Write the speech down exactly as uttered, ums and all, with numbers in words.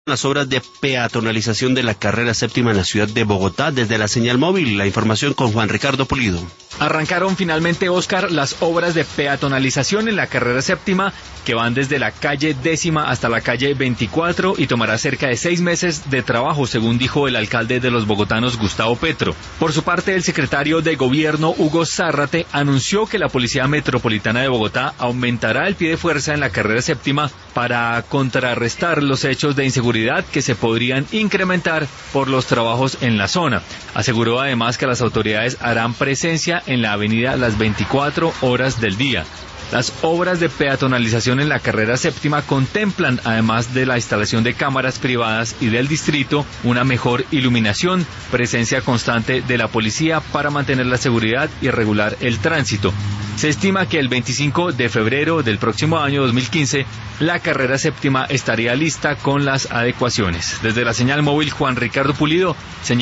Las obras de peatonalización de la carrera séptima en la ciudad de Bogotá. Desde la señal móvil, la información con Juan Ricardo Pulido. Arrancaron finalmente, Oscar, las obras de peatonalización en la carrera séptima, que van desde la calle décima hasta la calle veinticuatro y tomará cerca de seis meses de trabajo, según dijo el alcalde de los bogotanos, Gustavo Petro. Por su parte, el secretario de Gobierno, Hugo Zárrate, anunció que la Policía Metropolitana de Bogotá aumentará el pie de fuerza en la carrera séptima para contrarrestar los hechos de inseguridad que se podrían incrementar por los trabajos en la zona. Aseguró además que las autoridades harán presencia en la avenida las veinticuatro horas del día. Las obras de peatonalización en la carrera séptima contemplan, además de la instalación de cámaras privadas y del distrito, una mejor iluminación, presencia constante de la policía para mantener la seguridad y regular el tránsito. Se estima que el veinticinco de febrero del próximo año dos mil quince, la carrera séptima estaría lista con las adecuaciones. Desde la señal móvil, Juan Ricardo Pulido, señal